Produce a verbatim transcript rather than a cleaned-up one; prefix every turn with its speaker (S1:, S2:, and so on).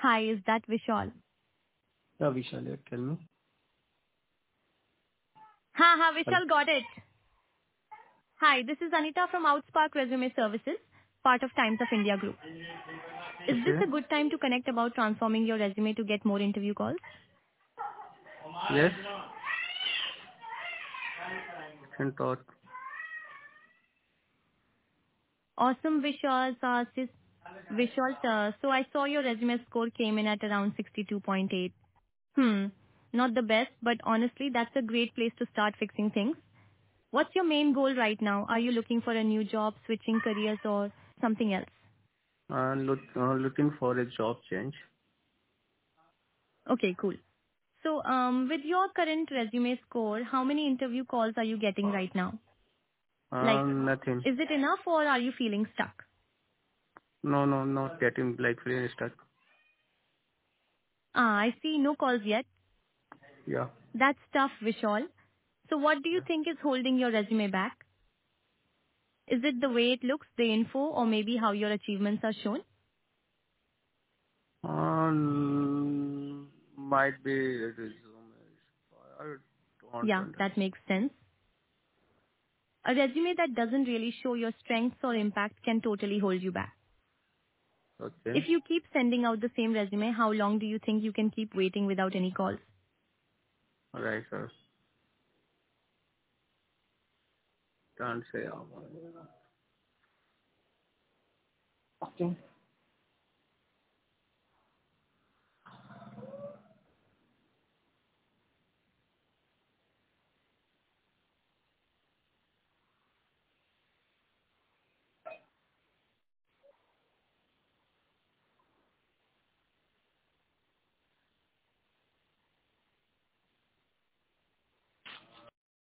S1: Hi, is that Vishal?
S2: Yeah, Vishal, yeah, tell me.
S1: Ha ha,
S2: Hello.
S1: Vishal got it. Hi, this is Anita from Outspark Resume Services, part of Times of India Group. Is this
S2: Okay.
S1: a good time to connect about transforming your resume to get more interview calls?
S2: Yes. Can talk.
S1: Awesome, Vishal. Uh, sis- Vishal, uh, so I saw your resume score came in at around sixty-two point eight. Hmm, not the best, but honestly, that's a great place to start fixing things. What's your main goal right now? Are you looking for a new job, switching careers, or something else?
S2: Uh, look, uh, looking for a job change.
S1: Okay, cool. So, um, with your current resume score, how many interview calls are you getting right now?
S2: Uh,
S1: Like,
S2: nothing.
S1: is it enough or are you feeling stuck?
S2: No, no, not getting like really stuck.
S1: Ah, I see no calls yet.
S2: Yeah.
S1: That's tough, Vishal. So what do you
S2: Yeah.
S1: think is holding your resume back? Is it the way it looks, the info, or maybe how your achievements are shown?
S2: Um, might be resume. I don't
S1: Yeah,
S2: understand.
S1: that makes sense. A resume that doesn't really show your strengths or impact can totally hold you back.
S2: Okay.
S1: If you keep sending out the same resume, how long do you think you can keep waiting without any calls?
S2: Alright, sir. Can't say. Okay.